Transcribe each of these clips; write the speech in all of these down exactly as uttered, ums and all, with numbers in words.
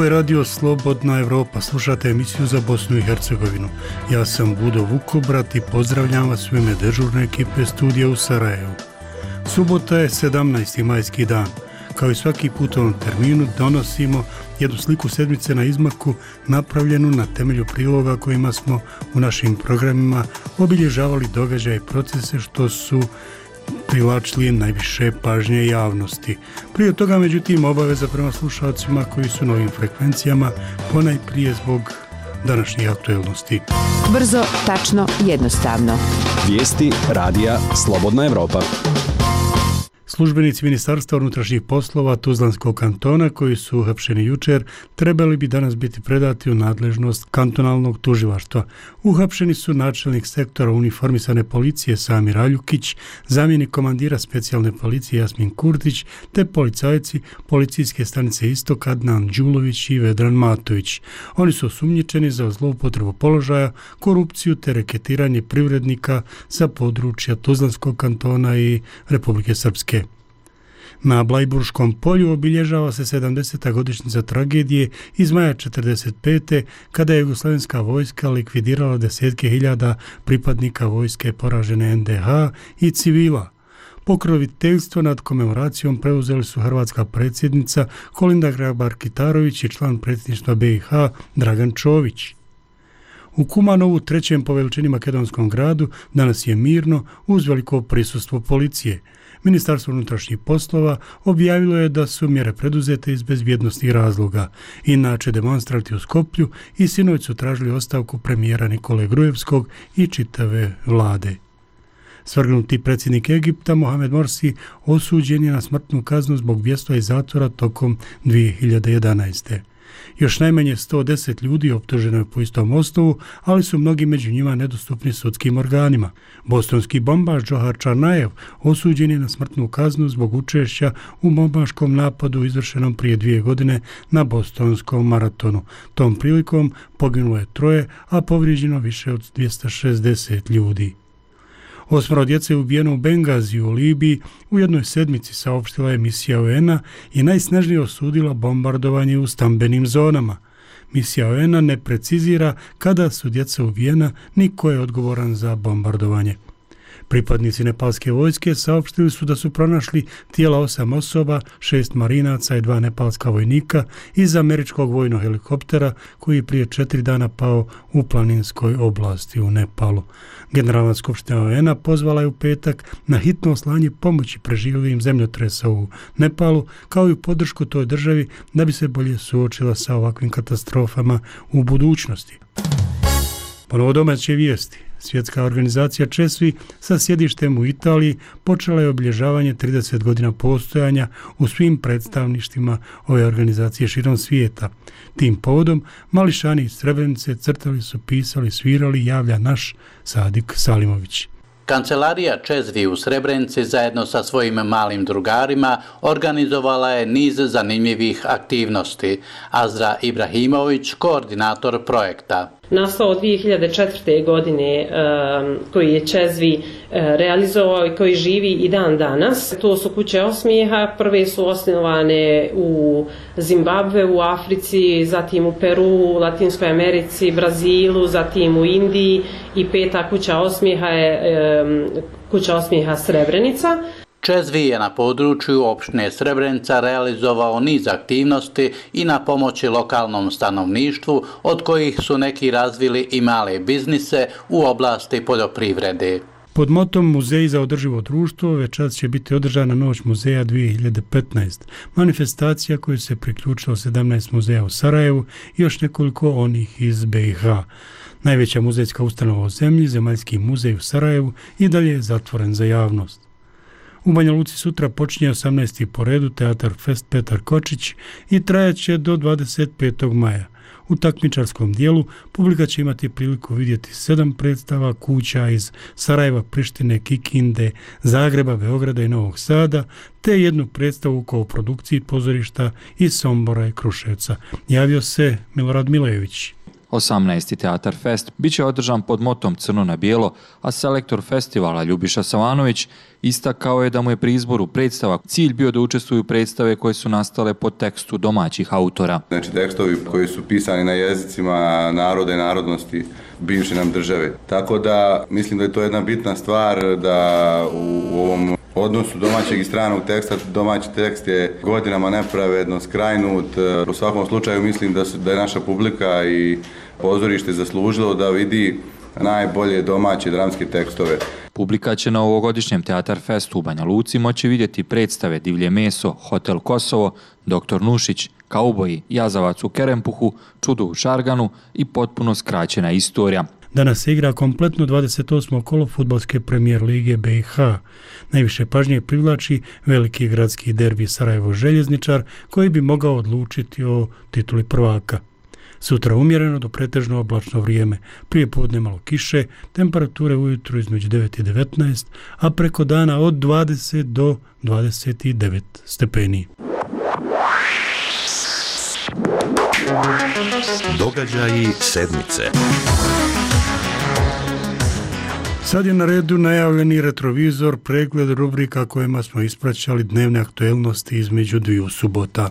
je radio Slobodna Evropa, slušate emisiju za Bosnu i Hercegovinu. Ja sam Budo Vukobrat i pozdravljam vas u ime dežurne ekipe studija u Sarajevu. Subota je sedamnaesti majski dan. Kao i svaki put u ovom terminu donosimo jednu sliku sedmice na izmaku napravljenu na temelju priloga kojima smo u našim programima obilježavali događaje i procese što su privlačili najviše pažnje javnosti. Prije toga, međutim, obaveza prema slušalcima koji su na ovim frekvencijama, ponajprije zbog današnjih aktuelnosti. Brzo, tačno, jednostavno. Vijesti radija Slobodna Evropa. Službenici Ministarstva unutrašnjih poslova Tuzlanskog kantona koji su uhapšeni jučer trebali bi danas biti predati u nadležnost kantonalnog tužilaštva. Uhapšeni su načelnik sektora uniformisane policije Samir Aljukić, zamjenik komandira specijalne policije Jasmin Kurtić te policajci policijske stanice Istok Adnan Đulović i Vedran Matović. Oni su osumnjičeni za zloupotrebu položaja, korupciju te reketiranje privrednika sa područja Tuzlanskog kantona i Republike Srpske. Na Blajburškom polju obilježava se sedamdeseta godišnjica tragedije iz maja četrdeset pete kada je jugoslavenska vojska likvidirala desetke hiljada pripadnika vojske poražene en de ha i civila. Pokroviteljstvo nad komemoracijom preuzeli su hrvatska predsjednica Kolinda Grabar-Kitarović i član predsjedništva be i ha Dragan Čović. U Kumanovu, trećem po veličini makedonskom gradu, danas je mirno uz veliko prisustvo policije. Ministarstvo unutrašnjih poslova objavilo je da su mjere preduzete iz bezbjednosnih razloga. Inače, demonstranti u Skoplju i sinoć su tražili ostavku premijera Nikole Grujevskog i čitave vlade. Svrgnuti predsjednik Egipta Mohamed Morsi osuđen je na smrtnu kaznu zbog bijestva iz zatvora tokom dvije hiljade jedanaeste. Još najmanje sto deset ljudi optuženo je po istom osnovu, ali su mnogi među njima nedostupni sudskim organima. Bostonski bombaš Džohar Čarnajev osuđen je na smrtnu kaznu zbog učešća u bombaškom napadu izvršenom prije dvije godine na bostonskom maratonu. Tom prilikom poginulo je troje, a povrijeđeno više od dvjesto šezdeset ljudi. Osmoro djece je ubijeno u Bengaziju u Libiji u jednoj sedmici, saopštila je misija o en a i najsnažnije osudila bombardovanje u stambenim zonama. Misija o en a ne precizira kada su djeca ubijena ni ko je odgovoran za bombardovanje. Pripadnici nepalske vojske saopštili su da su pronašli tijela osam osoba, šest marinaca i dva nepalska vojnika iz američkog vojnog helikoptera koji je prije četiri dana pao u planinskoj oblasti u Nepalu. Generalna skupština o en a pozvala je u petak na hitno slanje pomoći preživjelim zemljotresa u Nepalu, kao i podršku toj državi da bi se bolje suočila sa ovakvim katastrofama u budućnosti. Ponovo domaće vijesti. Svjetska organizacija Česvi sa sjedištem u Italiji počela je obilježavanje trideset godina postojanja u svim predstavništvima ove organizacije širom svijeta. Tim povodom mališani iz Srebrenice crtali su, pisali, svirali, javlja naš Sadik Salimović. Kancelarija Čezvi u Srebrenici zajedno sa svojim malim drugarima organizovala je niz zanimljivih aktivnosti. Azra Ibrahimović, koordinator projekta. Nastao od dvije hiljade četvrte. godine koji je Čezvi realizovao i koji živi i dan danas. To su kuće osmijeha, prve su osnovane u Zimbabve, u Africi, zatim u Peru, Latinskoj Americi, Brazilu, zatim u Indiji i peta kuća osmijeha je kuća osmijeha Srebrenica. Čezvi je na području opštine Srebrenica realizovao niz aktivnosti i na pomoći lokalnom stanovništvu, od kojih su neki razvili i male biznise u oblasti poljoprivrede. Pod motom Muzeji za održivo društvo večeras će biti održana Noć muzeja dvije hiljade petnaeste. Manifestacija koju se priključilo sedamnaest muzeja u Sarajevu i još nekoliko onih iz be i ha. Najveća muzejska ustanova u zemlji, Zemaljski muzej u Sarajevu, i dalje je zatvoren za javnost. U Banja Luci sutra počinje osamnaesti po redu Teatar Fest Petar Kočić i trajaće do dvadeset petog maja. U takmičarskom dijelu publika će imati priliku vidjeti sedam predstava kuća iz Sarajeva, Prištine, Kikinde, Zagreba, Beograda i Novog Sada, te jednu predstavu u koprodukciji pozorišta iz Sombora i Kruševca. Javio se Milorad Milejević. osamnaesti Teatar Fest bit će održan pod motom Crno na bijelo, a selektor festivala Ljubiša Savanović istakao je da mu je pri izboru predstava cilj bio da učestvuju predstave koje su nastale po tekstu domaćih autora. Znači tekstovi koji su pisani na jezicima naroda i narodnosti bivše nam države. Tako da mislim da je to jedna bitna stvar da u ovom odnosu domaćeg i stranog teksta, domaći tekst je godinama nepravedno skrajnut. U svakom slučaju mislim da, su, da je naša publika i pozorište zaslužilo da vidi najbolje domaće dramske tekstove. Publika će na ovogodišnjem Teatar Festu u Banja Luci moći vidjeti predstave Divlje meso, Hotel Kosovo, Doktor Nušić, Kauboji, Jazavac u Kerempuhu, Čudo u Šarganu i potpuno skraćena istorija. Danas se igra kompletno dvadeset osmo kolo fudbalske premijer lige B i H. Najviše pažnje privlači veliki gradski derbi Sarajevo-Željezničar koji bi mogao odlučiti o tituli prvaka. Sutra umjereno do pretežno oblačno vrijeme, prije podne malo kiše, temperature ujutro između devet i devetnaest, a preko dana od dvadeset do dvadeset devet stepeni. Događaji sedmice. Sad je na redu najavljeni retrovizor, pregled rubrika kojima smo ispraćali dnevne aktuelnosti između dviju subota.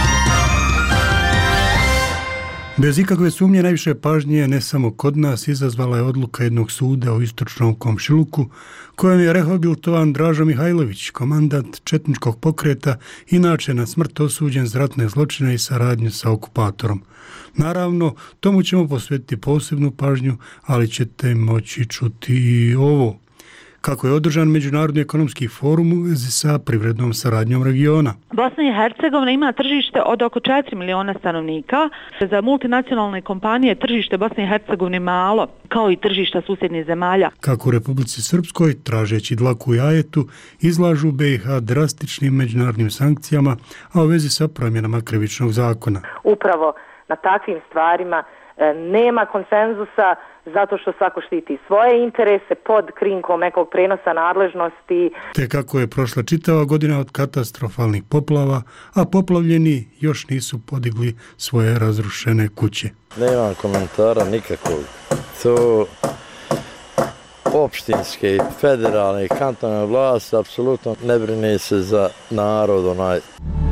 Bez ikakve sumnje najviše pažnje ne samo kod nas izazvala je odluka jednog suda u istočnom komšiluku kojem je rehabilitovan Dražo Mihajlović, komandant četničkog pokreta, inače na smrt osuđen za ratne zločine i saradnju sa okupatorom. Naravno, tomu ćemo posvetiti posebnu pažnju, ali ćete moći čuti i ovo. Kako je održan Međunarodni ekonomski forum u vezi sa privrednom saradnjom regiona. Bosna i Hercegovina ima tržište od oko četiri miliona stanovnika. Za multinacionalne kompanije tržište Bosne i Hercegovine malo, kao i tržišta susjednih zemalja. Kako u Republici Srpskoj, tražeći dlaku u jajetu, izlažu B i H drastičnim međunarodnim sankcijama, a u vezi sa promjenama krivičnog zakona. Upravo na takvim stvarima nema konsenzusa zato što svako štiti svoje interese pod krinkom nekog prenosa nadležnosti. Te kako je prošla čitava godina od katastrofalnih poplava, a poplavljeni još nisu podigli svoje razrušene kuće. Nemam komentara nikakvog. To opštinske, federalne i kantonalne vlasti apsolutno ne brine se za narod onaj.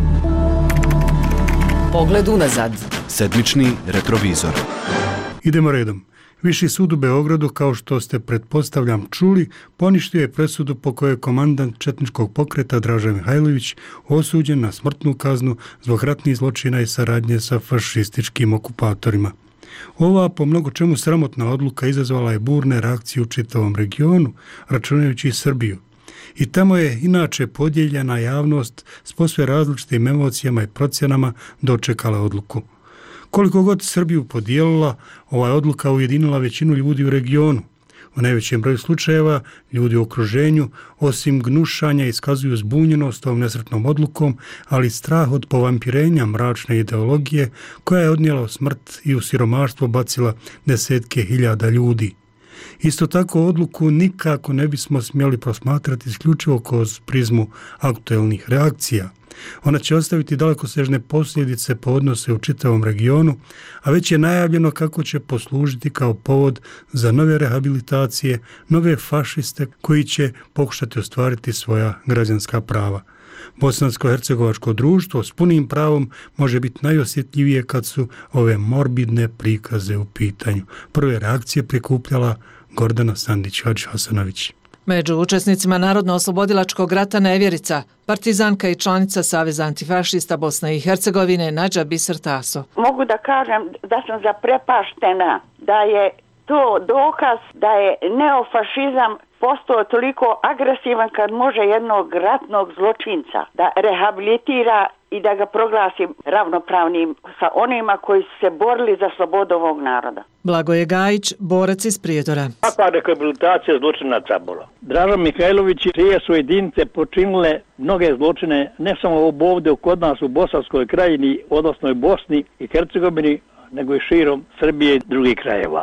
Pogled unazad. Sedmični retrovizor. Idemo redom. Viši sud u Beogradu, kao što ste pretpostavljam čuli, poništio je presudu po kojoj je komandant četničkog pokreta Draža Mihajlović osuđen na smrtnu kaznu zbog ratnih zločina i saradnje sa fašističkim okupatorima. Ova po mnogo čemu sramotna odluka izazvala je burne reakcije u čitavom regionu, računajući i Srbiju. I tamo je inače podijeljena javnost s posve različitim emocijama i procjenama dočekala odluku. Koliko god Srbiju podijelila, ova odluka ujedinila većinu ljudi u regionu. U najvećem broju slučajeva ljudi u okruženju, osim gnušanja, iskazuju zbunjenost ovom nesretnom odlukom, ali strah od povampirenja mračne ideologije koja je odnijela smrt i u siromaštvo bacila desetke hiljada ljudi. Isto tako odluku nikako ne bismo smjeli prosmatrati isključivo kroz prizmu aktuelnih reakcija. Ona će ostaviti dalekosežne posljedice po odnose u čitavom regionu, a već je najavljeno kako će poslužiti kao povod za nove rehabilitacije, nove fašiste koji će pokušati ostvariti svoja građanska prava. Bosansko-hercegovačko društvo s punim pravom može biti najosjetljivije kad su ove morbidne prikaze u pitanju. Prve reakcije prikupljala Gordana Sandić-Hadži-Hasanović. Među učesnicima Narodno-oslobodilačkog rata nevjerica, partizanka i članica Saveza antifašista Bosne i Hercegovine Nađa Biser Taso. Mogu da kažem da sam zaprepaštena, da je to dokaz da je neofašizam postao toliko agresivan kad može jednog ratnog zločinca da rehabilitira i da ga proglasi ravnopravnim sa onima koji su se borili za slobodu ovog naroda. Blagoje Gajić, borac iz Prijedora. Kakva rehabilitacija zločinaca bila? Draža Mihajlović i čije su jedinice počinile mnoge zločine, ne samo ovdje kod nas u Bosanskoj krajini, odnosno i Bosni i Hercegovini, nego i širom Srbije i drugih krajeva.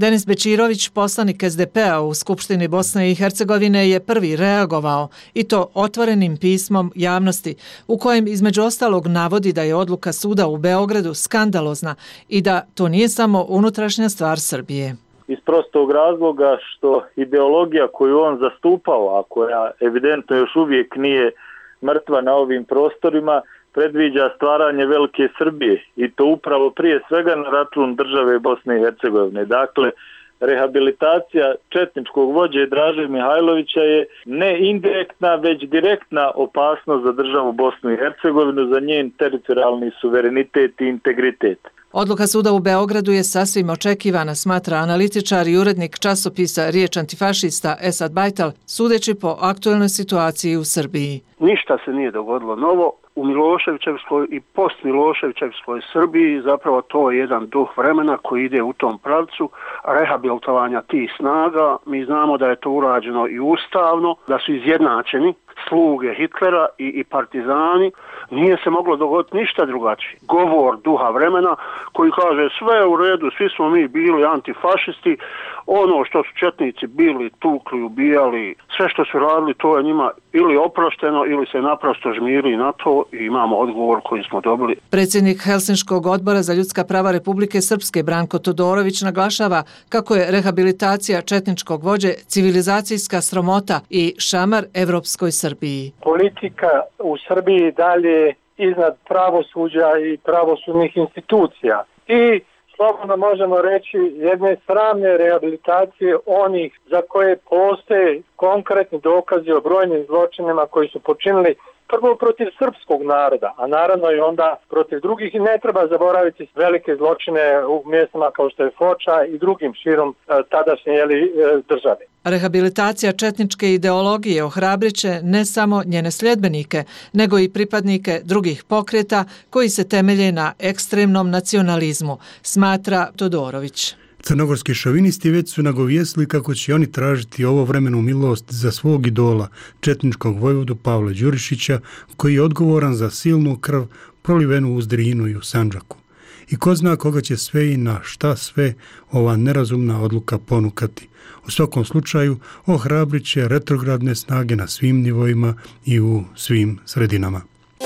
Denis Bečirović, poslanik S D P-a u Skupštini Bosne i Hercegovine, je prvi reagovao i to otvorenim pismom javnosti u kojem između ostalog navodi da je odluka suda u Beogradu skandalozna i da to nije samo unutrašnja stvar Srbije. Iz prostog razloga što ideologija koju on zastupao, a koja evidentno još uvijek nije mrtva na ovim prostorima, predviđa stvaranje velike Srbije i to upravo prije svega na račun države Bosne i Hercegovine. Dakle, rehabilitacija četničkog vođe Draže Mihajlovića je ne indirektna, već direktna opasnost za državu Bosnu i Hercegovinu, za njen teritorijalni suverenitet i integritet. Odluka suda u Beogradu je sasvim očekivana, smatra analitičar i urednik časopisa Riječ antifašista Esad Bajtal, sudeći po aktuelnoj situaciji u Srbiji. Ništa se nije dogodilo novo. U Miloševićevskoj i post-Miloševićevskoj Srbiji zapravo to je jedan duh vremena koji ide u tom pravcu rehabilitovanja tih snaga. Mi znamo da je to urađeno i ustavno, da su izjednačeni sluge Hitlera i, i partizani. Nije se moglo dogoditi ništa drugačije. Govor duha vremena koji kaže sve je u redu, svi smo mi bili antifašisti, ono što su četnici bili, tukli, ubijali, sve što su radili, to je njima ili oprošteno ili se naprosto žmiri na to i imamo odgovor koji smo dobili. Predsjednik Helsinškog odbora za ljudska prava Republike Srpske Branko Todorović naglašava kako je rehabilitacija četničkog vođe civilizacijska sramota i šamar evropskoj Srbiji. Politika u Srbiji dalje iznad pravosuđa i pravosudnih institucija i slobodno možemo reći jedne sramne rehabilitacije onih za koje postoje konkretni dokazi o brojnim zločinima koji su počinili prvo protiv srpskog naroda, a naravno i onda protiv drugih i ne treba zaboraviti velike zločine u mjestima kao što je Foča i drugim širom tadašnje jeli, države. Rehabilitacija četničke ideologije ohrabriće ne samo njene sljedbenike, nego i pripadnike drugih pokreta koji se temelje na ekstremnom nacionalizmu, smatra Todorović. Crnogorski šovinisti već su nagovijestili kako će oni tražiti ovo vremenu milost za svog idola, četničkog vojvodu Pavla Đurišića, koji je odgovoran za silnu krv prolivenu u Zdrinu i u Sandžaku. I ko zna koga će sve i na šta sve ova nerazumna odluka ponukati. U svakom slučaju ohrabrit će retrogradne snage na svim nivoima i u svim sredinama.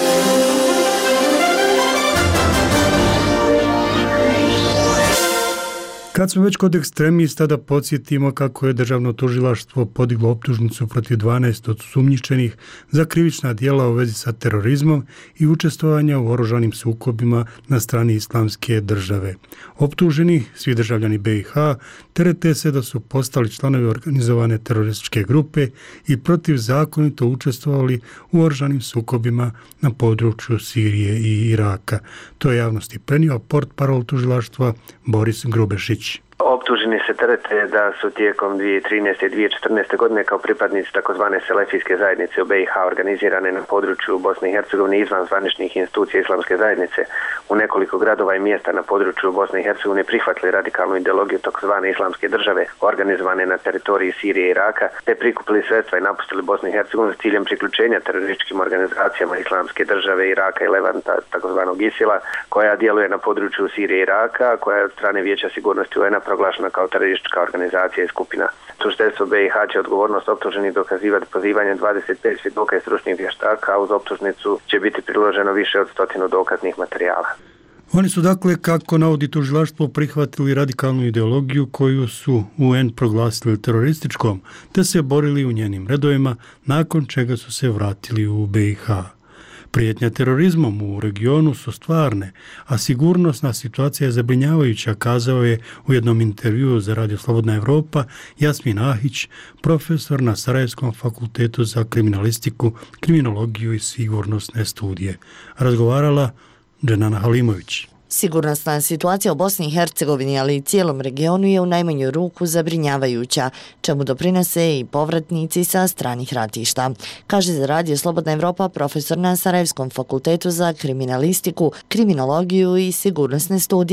Kad smo već kod ekstremista, da podsjetimo kako je državno tužilaštvo podiglo optužnicu protiv dvanaest osumnjičenih za krivična djela u vezi sa terorizmom i učestvovanja u oružanim sukobima na strani Islamske države. Optuženi, svi državljani B i H, terete se da su postali članovi organizovane terorističke grupe i protivzakonito učestvovali u oružanim sukobima na području Sirije i Iraka. To je javnosti prenio portparol tužilaštva Boris Grubešić. Optuženi se terete da su tijekom dvije tisuće trinaeste i dvije tisuće četrnaeste. godine kao pripadnici takozvane selefijske zajednice u B i H organizirane na području Bosne i Hercegovine izvan zvaničnih institucija Islamske zajednice u nekoliko gradova i mjesta na području Bosne i Hercegovine prihvatili radikalnu ideologiju takozvane Islamske države organizovane na teritoriji Sirije i Iraka te prikupili sredstva i napustili Bosnu i Hercegovinu s ciljem priključenja terorističkim organizacijama Islamske države, Iraka i Levanta, takozvanog ISIL-a, koja djeluje na području Sirije i Iraka, koja je od strane Vijeća sigurnosti U N-a proglašena kao teroristička organizacija i skupina. Tužiteljstvo B i H će odgovornost optuženih dokazivati pozivanjem dvadeset pet svjedoka i stručnih vještaka, a uz optužnicu će biti priloženo više od stotinu dokaznih materijala. Oni su dakle, kako navodi tužilaštvo, prihvatili radikalnu ideologiju koju su U N proglasili terorističkom, te se borili u njenim redovima, nakon čega su se vratili u B i H. Prijetnja terorizmom u regionu su stvarne, a sigurnosna situacija je zabrinjavajuća, kazao je u jednom intervjuu za Radio Slobodna Evropa Jasmin Ahić, profesor na Sarajevskom fakultetu za kriminalistiku, kriminologiju i sigurnosne studije. Razgovarala Dženana Halimović. Sigurnosna situacija u Bosni i Hercegovini, ali i cijelom regionu je u najmanju ruku zabrinjavajuća, čemu doprinose i povratnici sa stranih ratišta, kaže za Radio Slobodna Evropa profesor na Sarajevskom fakultetu za kriminalistiku, kriminologiju i sigurnosne studije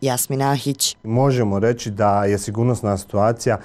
Jasmin Ahić. Možemo reći da je sigurnosna situacija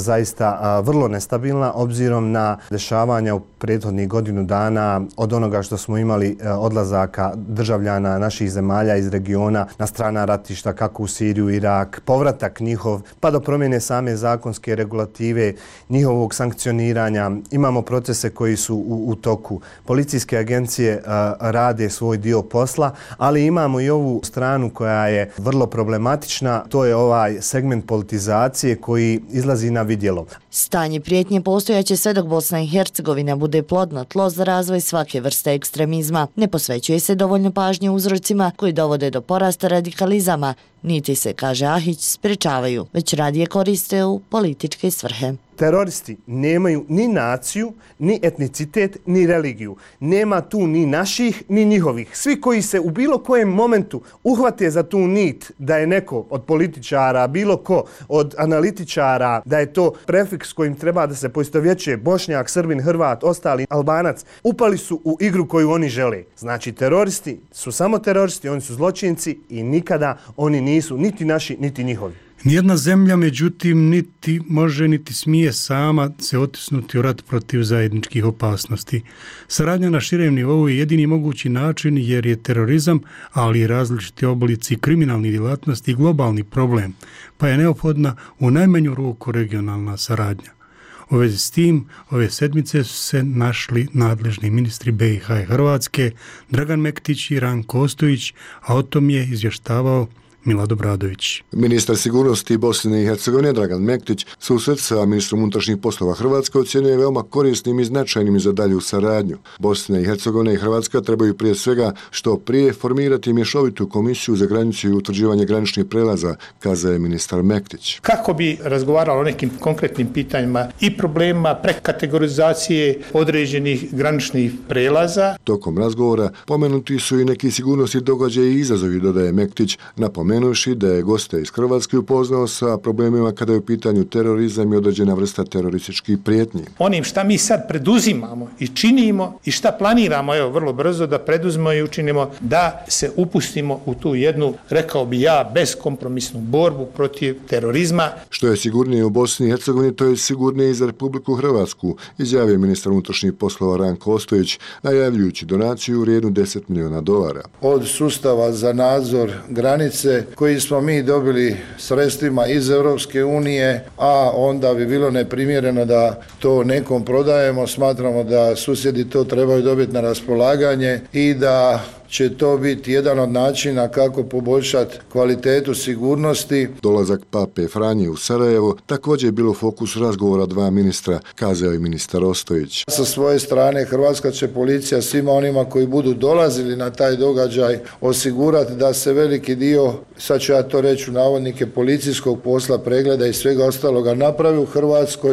zaista vrlo nestabilna obzirom na dešavanja u prethodnih godinu dana od onoga što smo imali odlazaka državljana naših zemalja iz regiona na strana ratišta kako u Siriju, Irak, povratak njihov, pa do promjene same zakonske regulative, njihovog sankcioniranja. Imamo procese koji su u, u toku. Policijske agencije a, rade svoj dio posla, ali imamo i ovu stranu koja je vrlo problematična, to je ovaj segment politizacije koji izlazi na vidjelo. Stanje prijetnje postojaće sve dok Bosna i Hercegovina bude plodno tlo za razvoj svake vrste ekstremizma. Ne posvećuje se dovoljno pažnje uzrocima koji dovode do porasta radikalizama, niti se, kaže Ahić, sprečavaju, već radije koriste u političke svrhe. Teroristi nemaju ni naciju, ni etnicitet, ni religiju. Nema tu ni naših, ni njihovih. Svi koji se u bilo kojem momentu uhvate za tu nit da je neko od političara, bilo ko od analitičara, da je to prefiks kojim treba da se poistovjećuje Bošnjak, Srbin, Hrvat, ostali Albanac, upali su u igru koju oni žele. Znači, teroristi su samo teroristi, oni su zločinci i nikada oni nisu niti naši, niti njihovi. Nijedna zemlja, međutim, niti može, niti smije sama se otisnuti u rat protiv zajedničkih opasnosti. Saradnja na širem nivou je jedini mogući način jer je terorizam, ali i različiti oblici kriminalnih djelatnosti globalni problem, pa je neophodna u najmanju ruku regionalna saradnja. U vezi s tim, ove sedmice su se našli nadležni ministri B i H i Hrvatske, Dragan Mektić i Ranko Ostojić, a o tom je izvještavao Milad Obradović. Ministar sigurnosti Bosne i Hercegovine Dragan Mektić susret sa ministrom unutrašnjih poslova Hrvatske ocjenjuje veoma korisnim i značajnim za dalju saradnju. Bosna i Hercegovina i Hrvatska trebaju prije svega što prije formirati mješovitu komisiju za granicu i utvrđivanje graničnih prelaza, kazao je ministar Mektić. Kako bi razgovaralo o nekim konkretnim pitanjima i problema prekategorizacije određenih graničnih prelaza. Tokom razgovora pomenuti su i neki sigurnosni događaji i izazovi, dodaje Mektić, napomenuo Menuši da je goste iz Hrvatske upoznao sa problemima kada je u pitanju terorizam i određena vrsta terorističkih prijetnji. Onim šta mi sad preduzimamo i činimo i šta planiramo, evo vrlo brzo da preduzmemo i učinimo da se upustimo u tu jednu, rekao bi ja, beskompromisnu borbu protiv terorizma. Što je sigurnije u Bosni i Hercegovini, to je sigurnije i za Republiku Hrvatsku, izjavio ministar unutrašnjih poslova Ranko Ostojić, najavljujući donaciju u vrijednu deset miliona dolara. Od sustava za nadzor granice koji smo mi dobili sredstvima iz Europske unije, a onda bi bilo neprimjereno da to nekom prodajemo. Smatramo da susjedi to trebaju dobiti na raspolaganje i da će to biti jedan od načina kako poboljšati kvalitetu sigurnosti. Dolazak Pape Franje u Sarajevo također je bilo fokus razgovora dva ministra, kazao je ministar Ostojić. Sa svoje strane Hrvatska će policija svima onima koji budu dolazili na taj događaj osigurati da se veliki dio, sad ću ja to reći u navodnike, policijskog posla, pregleda i svega ostaloga napravi u Hrvatskoj.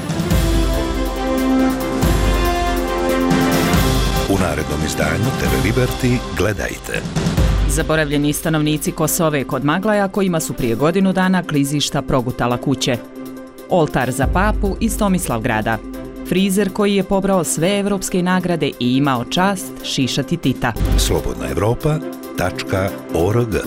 U narednom izdanju T V Liberty gledajte. Zaboravljeni stanovnici Kosove kod Maglaja kojima su prije godinu dana klizišta progutala kuće. Oltar za papu iz Tomislavgrada. Frizer koji je pobrao sve evropske nagrade i imao čast šišati Tita. slobodna evropa tačka org.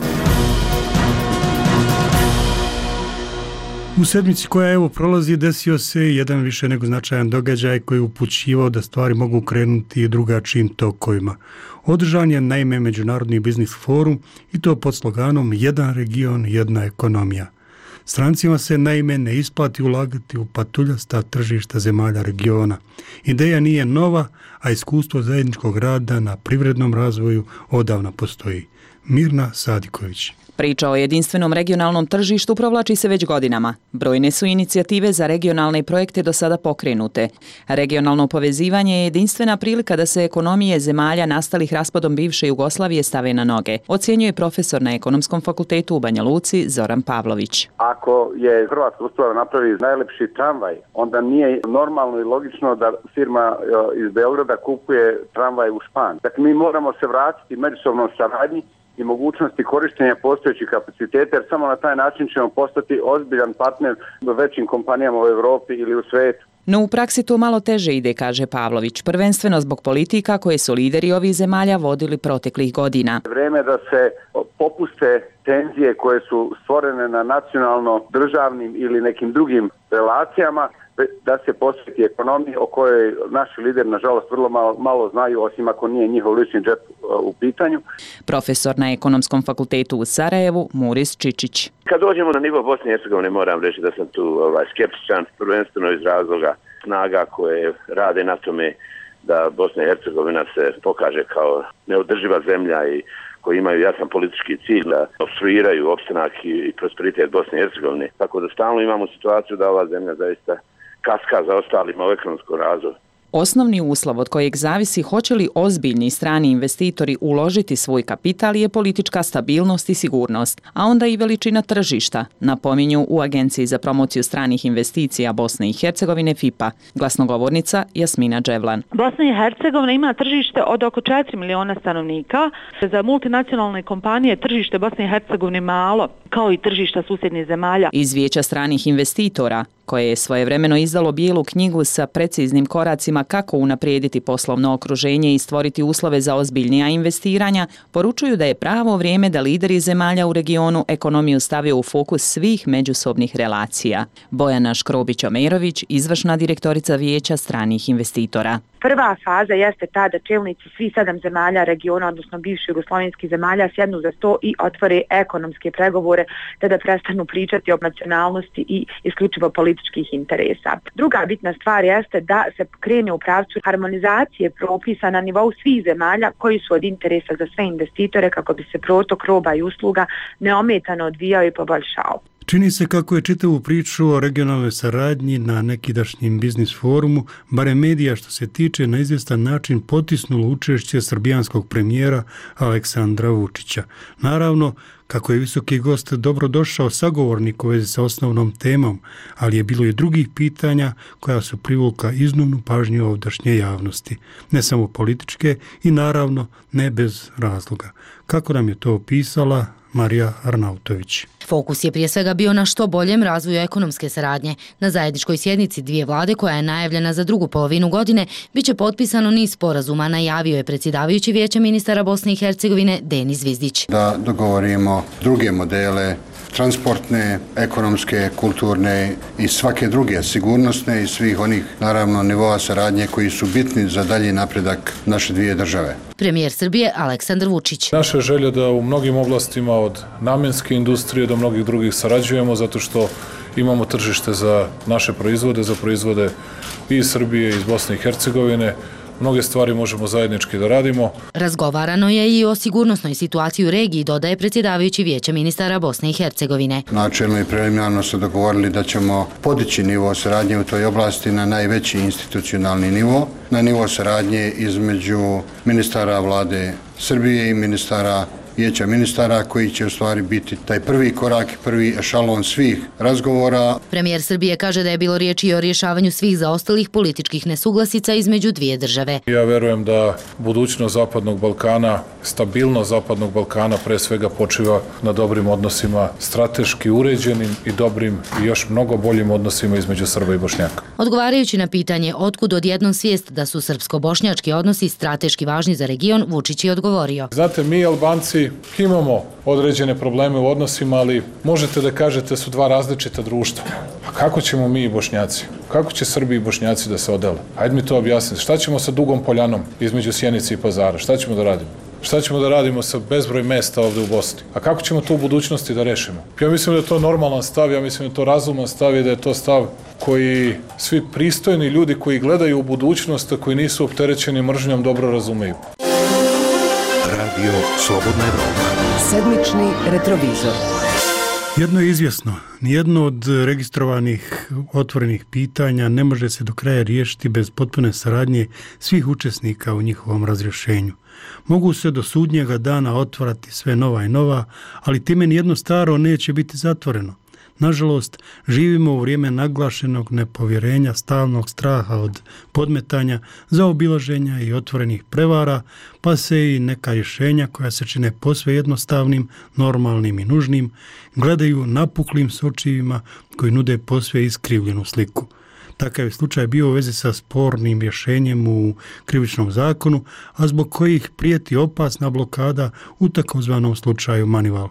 U sedmici koja evo prolazi desio se jedan više nego značajan događaj koji je upućivao da stvari mogu krenuti drugačijim tokovima. Održan je naime Međunarodni biznis forum i to pod sloganom Jedan region, jedna ekonomija. Strancima se naime ne isplati ulagati u patuljasta tržišta zemalja regiona. Ideja nije nova, a iskustvo zajedničkog rada na privrednom razvoju odavna postoji. Mirna Sadiković. Priča o jedinstvenom regionalnom tržištu provlači se već godinama. Brojne su inicijative za regionalne projekte do sada pokrenute. Regionalno povezivanje je jedinstvena prilika da se ekonomije zemalja nastalih raspadom bivše Jugoslavije stave na noge, ocjenjuje profesor na Ekonomskom fakultetu u Banja Luci Zoran Pavlović. Ako je Hrvatska uspjela napraviti najlepši tramvaj, onda nije normalno i logično da firma iz Beograda kupuje tramvaj u Španiji. Dakle, mi moramo se vratiti međusobnom saradnji i mogućnosti korištenja postojećih kapaciteta, jer samo na taj način ćemo postati ozbiljan partner većim kompanijama u Europi ili u svijetu. No u praksi to malo teže ide, kaže Pavlović, prvenstveno zbog politika koje su lideri ovih zemalja vodili proteklih godina. Vrijeme da se popuste tenzije koje su stvorene na nacionalno državnim ili nekim drugim relacijama, da se posveti ekonomiji o kojoj naši lideri nažalost vrlo malo, malo znaju, osim ako nije njihov lični džep u pitanju. Profesor na Ekonomskom fakultetu u Sarajevu, Muris Čičić. Kad dođemo na nivo Bosne i Hercegovine, moram reći da sam tu ovaj, skeptičan, prvenstveno iz razloga snaga koje rade na tome da Bosna i Hercegovina se pokaže kao neodrživa zemlja i koji imaju jasan politički cilj da obstruiraju opstanak i prosperitet Bosne i Hercegovine. Tako da stalno imamo situaciju da ova zemlja zaista kaska za ostalima u ekonomskom razvoju. Osnovni uslov od kojeg zavisi hoće li ozbiljni strani investitori uložiti svoj kapital je politička stabilnost i sigurnost, a onda i veličina tržišta, napominju u Agenciji za promociju stranih investicija Bosne i Hercegovine F I P A, glasnogovornica Jasmina Dževlan. Bosna i Hercegovina ima tržište od oko četiri miliona stanovnika. Za multinacionalne kompanije tržište Bosne i Hercegovine malo, kao i tržišta susjednih zemalja. Iz Vijeća stranih investitora, koje je svojevremeno izdalo bijelu knjigu sa preciznim koracima kako unaprijediti poslovno okruženje i stvoriti uslove za ozbiljnija investiranja, poručuju da je pravo vrijeme da lideri zemalja u regionu ekonomiju stave u fokus svih međusobnih relacija. Bojana Škrobić-Omerović, izvršna direktorica Vijeća stranih investitora. Prva faza jeste ta da čelnici svih sedam zemalja regiona, odnosno bivših jugoslovenskih zemalja, sjednu za sto i otvore ekonomske pregovore, te da prestanu pričati o nacionalnosti i isključivo političkih interesa. Druga bitna stvar jeste da se krene u pravcu harmonizacije propisa na nivou svih zemalja koji su od interesa za sve investitore kako bi se protok roba i usluga neometano odvijao i poboljšao. Čini se kako je čitavu priču o regionalnoj saradnji na nekidašnjem biznis forumu, barem medija što se tiče, na izvjestan način potisnulo učešće srbijanskog premijera Aleksandra Vučića. Naravno, kako je visoki gost dobro došao sagovornik u vezi sa osnovnom temom, ali je bilo i drugih pitanja koja su privukla iznimnu pažnju ovdašnje javnosti, ne samo političke i naravno ne bez razloga. Kako nam je to opisala Marija Arnautović. Fokus je prije svega bio na što boljem razvoju ekonomske saradnje. Na zajedničkoj sjednici dvije vlade koja je najavljena za drugu polovinu godine biće potpisano niz sporazuma, najavio je predsjedavajući Vijeća ministara Bosne i Hercegovine Denis Zvizdić. Da dogovorimo druge modele transportne, ekonomske, kulturne i svake druge, sigurnosne i svih onih naravno nivoa saradnje koji su bitni za dalji napredak naše dvije države. Premijer Srbije Aleksandar Vučić. Naša želja da u mnogim oblastima od namjenske industrije do mnogih drugih sarađujemo zato što imamo tržište za naše proizvode, za proizvode i iz Srbije i iz Bosne i Hercegovine. Mnoge stvari možemo zajednički da radimo. Razgovarano je i o sigurnosnoj situaciji u regiji, dodaje predsjedavajući Vijeća ministara Bosne i Hercegovine. Načelno i preliminarno se dogovorili da ćemo podići nivo saradnje u toj oblasti na najveći institucionalni nivo, na nivo saradnje između ministara vlade Srbije i ministara Vijeća ministara koji će u stvari biti taj prvi korak, prvi ešalon svih razgovora. Premijer Srbije kaže da je bilo riječi o rješavanju svih zaostalih političkih nesuglasica između dvije države. Ja verujem da budućnost Zapadnog Balkana, stabilnost Zapadnog Balkana pre svega počiva na dobrim odnosima, strateški uređenim i dobrim i još mnogo boljim odnosima između Srba i Bošnjaka. Odgovarajući na pitanje otkud odjednom svijest da su srpsko-bošnjački odnosi strateški važni za region, Vučić je odgovorio. Znate, mi Albanci imamo određene probleme u odnosima, ali možete da kažete su dva različita društva. A kako ćemo mi i Bošnjaci? Kako će Srbi i Bošnjaci da se odele? Hajde mi to objasniti. Šta ćemo sa Dugom Poljanom između Sjenice i Pazara? Šta ćemo da radimo? Šta ćemo da radimo sa bezbroj mesta ovdje u Bosni? A kako ćemo to u budućnosti da rešimo? Ja mislim da je to normalan stav, ja mislim da je to razuman stav i da je to stav koji svi pristojni ljudi koji gledaju u budućnost, a koji nisu opterećeni mržnjom, dobro razumeju. Radio Slobodna Evropa. Sedmični retrovizor. Jedno je izvjesno, nijedno od registrovanih otvorenih pitanja ne može se do kraja riješiti bez potpune saradnje svih učesnika u njihovom razrješenju. Mogu se do sudnjega dana otvarati sve nova i nova, ali time nijedno staro neće biti zatvoreno. Nažalost, živimo u vrijeme naglašenog nepovjerenja, stalnog straha od podmetanja, zaobilaženja i otvorenih prevara, pa se i neka rješenja koja se čine posve jednostavnim, normalnim i nužnim, gledaju napuklim sočivima koji nude posve iskrivljenu sliku. Takav je slučaj bio u vezi sa spornim rješenjem u krivičnom zakonu, a zbog kojih prijeti opasna blokada u takozvanom slučaju Manival.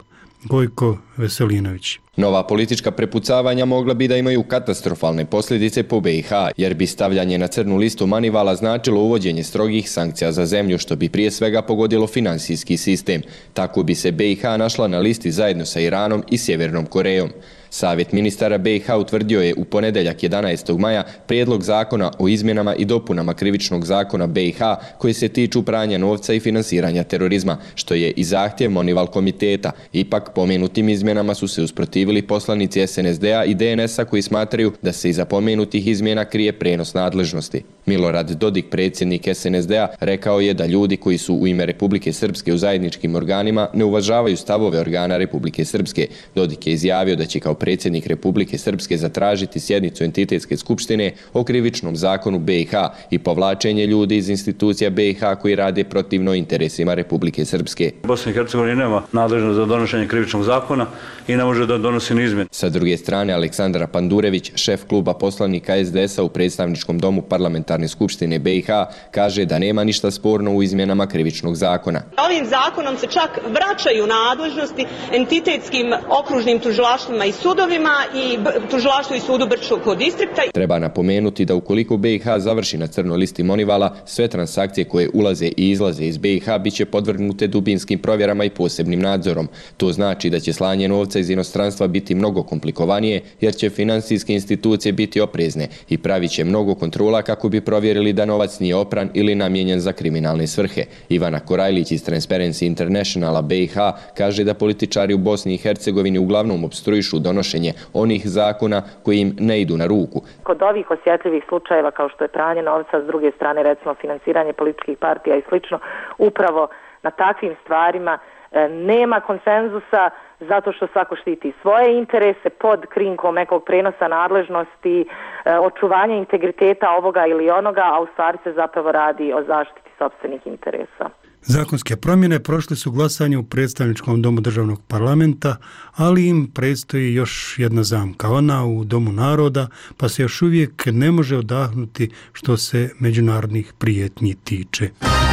Gojko Veselinović. Nova politička prepucavanja mogla bi da imaju katastrofalne posljedice po B i H, jer bi stavljanje na crnu listu Manivala značilo uvođenje strogih sankcija za zemlju, što bi prije svega pogodilo finansijski sistem. Tako bi se B i H našla na listi zajedno sa Iranom i Sjevernom Korejom. Savjet ministara B i H utvrdio je u ponedeljak jedanaestog maja prijedlog zakona o izmjenama i dopunama krivičnog zakona B i H koji se tiču pranja novca i finansiranja terorizma, što je i zahtjev Monival komiteta. Ipak pomenutim izmjenama su se usprotivili poslanici S N S D-a i D N S-a koji smatraju da se iza pomenutih izmjena krije prenos nadležnosti. Milorad Dodik, predsjednik S N S D-a, rekao je da ljudi koji su u ime Republike Srpske u zajedničkim organima ne uvažavaju stavove organa Republike Srpske. Dodik je izjavio da će kao predsjednik Republike Srpske zatražiti sjednicu entitetske skupštine o krivičnom zakonu B i H i povlačenje ljudi iz institucija B i H koji rade protivno interesima Republike Srpske. Bosna i Hercegovina nema nadležnost za donošenje krivičnog zakona i ne može da donosi ni izmjene. Sa druge strane, Aleksandar Pandurević, šef kluba poslanika S D S-a u predstavničkom domu parlamentarne skupštine B i H, kaže da nema ništa sporno u izmjenama krivičnog zakona. Ovim zakonom se čak vraćaju nadležnosti entitetskim okružnim tužilaštvima i sudovima i tužilaštvu i sudu Brčkog distrikta. Treba napomenuti da ukoliko B i H završi na crnoj listi Monivala, sve transakcije koje ulaze i izlaze iz B i H biće podvrgnute dubinskim provjerama i posebnim nadzorom. To znači da će slanje novca iz inostranstva biti mnogo komplikovanije, jer će finansijske institucije biti oprezne i pravit će mnogo kontrola kako bi provjerili da novac nije opran ili namijenjen za kriminalne svrhe. Ivana Korajlić iz Transparency Internationala B i H kaže da političari u Bosni i Hercegovini uglavnom opstruišu donošenje onih zakona koji im ne idu na ruku. Kod ovih osjetljivih slučajeva kao što je pranje novca, s druge strane recimo finansiranje političkih partija i slično, upravo na takvim stvarima nema konsenzusa zato što svako štiti svoje interese pod krinkom nekog prenosa nadležnosti, očuvanja integriteta ovoga ili onoga, a u stvari se zapravo radi o zaštiti sopstvenih interesa. Zakonske promjene prošle su glasanje u predstavničkom domu državnog parlamenta, ali im predstoji još jedna zamka, ona u Domu naroda, pa se još uvijek ne može odahnuti što se međunarodnih prijetnji tiče.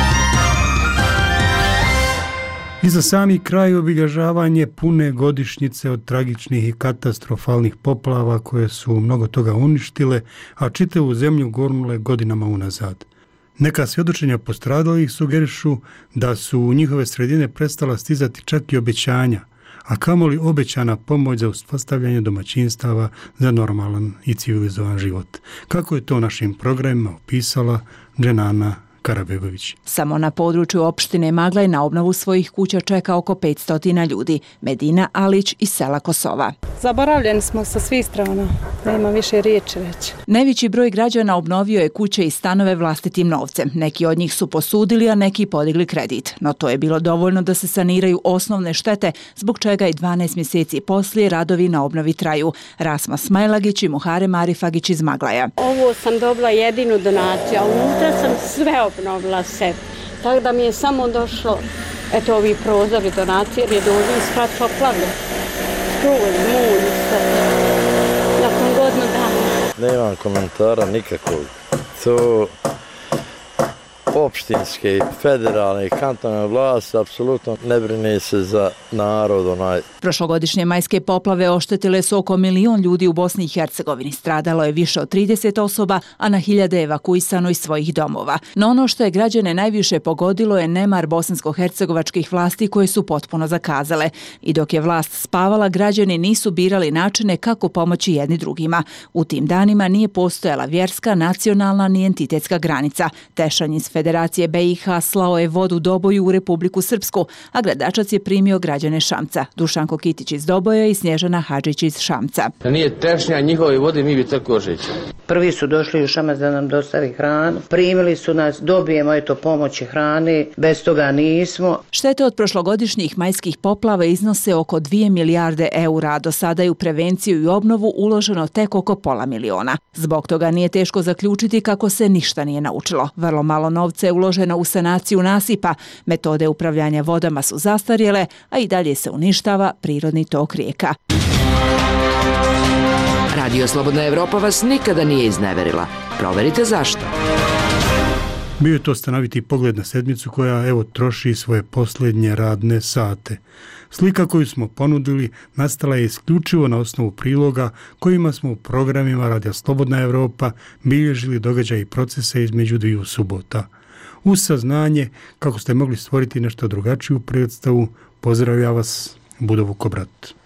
I za sami kraj obilježavanje pune godišnjice od tragičnih i katastrofalnih poplava koje su mnogo toga uništile, a čitavu zemlju gurnule godinama unazad. Neka svjedočenja postradalih sugerišu da su u njihove sredine prestala stizati čak i obećanja, a kamoli obećana pomoć za uspostavljanje domaćinstava za normalan i civilizovan život. Kako je to našim programima opisala Dženana Karabegović. Samo na području opštine Maglaj na obnovu svojih kuća čeka oko petsto ljudi. Medina Alić iz sela Kosova. Zaboravljeni smo sa svih strana, nema više riječi reći. Najveći broj građana obnovio je kuće i stanove vlastitim novcem. Neki od njih su posudili, a neki podigli kredit. No to je bilo dovoljno da se saniraju osnovne štete, zbog čega i dvanaest mjeseci poslije radovi na obnovi traju. Rasma Smajlagić i Muharem Arifagić iz Maglaja. Ovo sam dobila jedinu donaciju, a unutra sam sve obnovila sebi. Tako da mi je samo došlo, eto ovi prozori donacije, jer je dođen skrat poplavljen. Struj, mulj, sve. Nakon godinu dana. Nemam komentara nikakvog. To opštinske, federalne i kantonalne vlasti apsolutno ne brine se za narod onaj. Prošlogodišnje majske poplave oštetile su oko milion ljudi u Bosni i Hercegovini. Stradalo je više od trideset osoba, a na hiljade evakuisano iz svojih domova. No ono što je građane najviše pogodilo je nemar bosansko-hercegovačkih vlasti koje su potpuno zakazale. I dok je vlast spavala, građani nisu birali načine kako pomoći jedni drugima. U tim danima nije postojala vjerska, nacionalna ni entitetska granica. Tešanj iz Federacije B i H slao je vodu Doboju u Republiku Srpsku, a Gradačac je primio građane Šamca. Dušanko Kitić iz Doboja i Snježana Hadžić iz Šamca. Da nije tešnja njihove vode, mi bi tako žići. Prvi su došli u Šamac da nam dostavi hranu, primili su nas, dobijemo eto pomoći hrane, bez toga nismo. Štete od prošlogodišnjih majskih poplava iznose oko dvije milijarde eura, a do sada je u prevenciju i obnovu uloženo tek oko pola miliona. Zbog toga nije teško zaključiti kako se ništa nije naučilo. Vrlo malo novca je uloženo u sanaciju nasipa, metode upravljanja vodama su zastarjele, a i dalje se uništava prirodni tok rijeka. Radio Slobodna Evropa vas nikada nije izneverila. Proverite zašto. Bio je to stanoviti pogled na sedmicu koja evo troši svoje posljednje radne sate. Slika koju smo ponudili nastala je isključivo na osnovu priloga kojima smo u programima Radija Slobodna Evropa bilježili događaje i procese između dviju subota. Uz saznanje kako ste mogli stvoriti nešto drugačiju predstavu, pozdravlja vas Budovuk Obrat.